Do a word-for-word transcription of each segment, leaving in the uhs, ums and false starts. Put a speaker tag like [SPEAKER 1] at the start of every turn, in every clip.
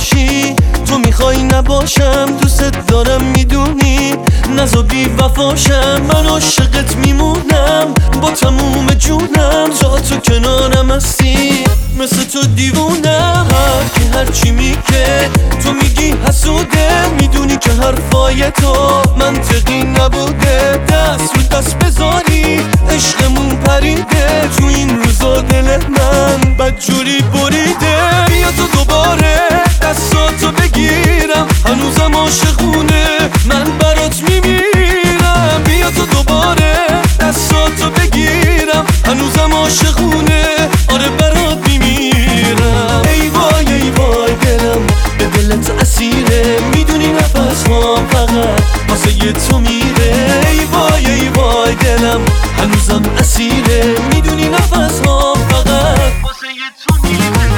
[SPEAKER 1] باشی، تو میخوای نباشم، دوست دارم میدونی، نزا بی وفاشم، من عاشقت میمونم با تموم جونم، جا تو کنارم هستی مثل تو دیوونم. هر کی هرچی میگه تو میگی حسوده، میدونی که حرفای تو منطقی نبوده، دست رو دست بذاری عشقمون پریده، تو این روزا دل من بدجوری بریده. بیا تو دوباره دستاتو بگیرم، هنوزم عاشقونه من برات میمیرم. بیا تو دوباره دستاتو بگیرم، هنوزم عاشقونه آره برات میمیرم. ای وای ای وای دلم به دلت اسیره، میدونی نفس هام فقط واسه یه تو میره. ای وای ای وای دلم هنوزم اسیره، میدونی نفس هام فقط واسه یه تو میره.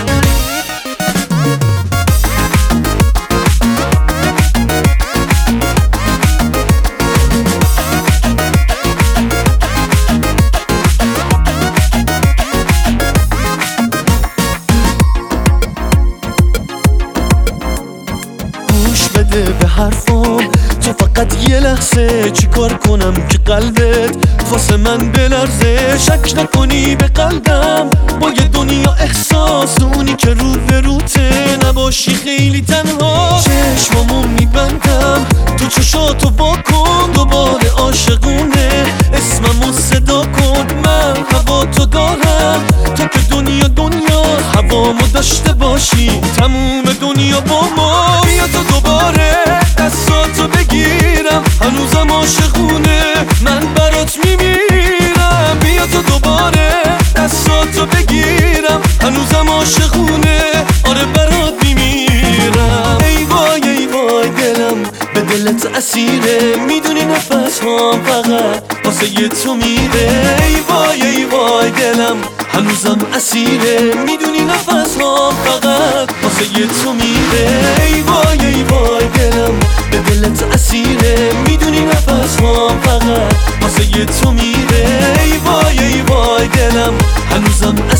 [SPEAKER 1] بده به حرفام تو فقط یه لحظه، چی کار کنم که قلبت واسه من بلرزه. شک نکنی به قلبم با یه دنیا احساس، اونی که رو به روته نباشی خیلی تنها. چشمامو میبندم تو چشاتو واکن، دوباره عاشقونه اسممو صدا کن. من هوا تو دارم تو که دنیا دنیا هوامو داشته باشی، تموم دنیا با ما. بیا تو دوباره دستاتو بگیرم، هنوزم عاشقونه من برات میمیرم. بیا تو دوباره دستاتو بگیرم، هنوزم عاشقونه آره برات میمیرم. ای وای ای وای دلم به دلت اسیره، میدونی نفس هام فقط واسه یه تو میره. ای وای ای وای دلم هنوزم اسیره، میدونی نفس هام فقط واسه یه تو میره. ای وای ای وای دلم به دلت اسیره، میدونی نفس هام فقط واسه یه تو میره. ای وای ای وای دلم هنوزم